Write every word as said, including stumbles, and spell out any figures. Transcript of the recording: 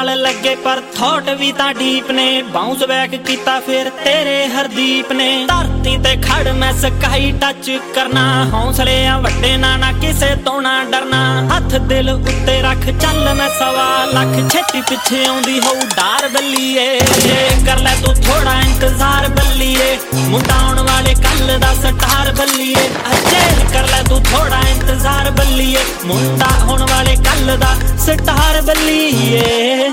ਨਾਲ ਲੱਗੇ ਪਰ ਥੋਟ ਵੀ ਤਾਂ ਡੀਪ ਨੇ ਬਾਉਂਸ ਬੈਕ ਕੀਤਾ ਫਿਰ ਤੇਰੇ ਹਰਦੀਪ ਨੇ ਧਰਤੀ ਤੇ ਖੜ ਮੈਂ ਸਕਾਈ ਟੱਚ ਕਰਨਾ ਹੌਸਲੇ ਆ ਵੱਡੇ ਨਾ ਨਾ ਕਿਸੇ ਤੋਂ ਨਾ ਡਰਨਾ ਹੱਥ ਦਿਲ ਉੱਤੇ ਰੱਖ ਚੱਲ ਮੈਂ ਸਵਾ ਲੱਖ ਛੇਤੀ ਪਿੱਛੇ ਆਉਂਦੀ ਹੋਊ ਡਾਰ ਬੱਲੀਏ ਕਰ ਲੈ ਤੂੰ ਥੋੜਾ ਇੰਤਜ਼ਾਰ ਬੱਲੀਏ ਮੁੰਡਾ ਆਉਣ ਵਾਲੇ ਕੱਲ ਦਾ ਸਟਾਰ ਬੱਲੀਏ ਅਜੇ ਕਰ ਲੈ ਤੂੰ ਥੋੜਾ ਇੰਤਜ਼ਾਰ ਬੱਲੀਏ ਮੁੰਡਾ ਆਉਣ ਵਾਲੇ ਕੱਲ ਦਾ ਸਟਾਰ ਬੱਲੀਏ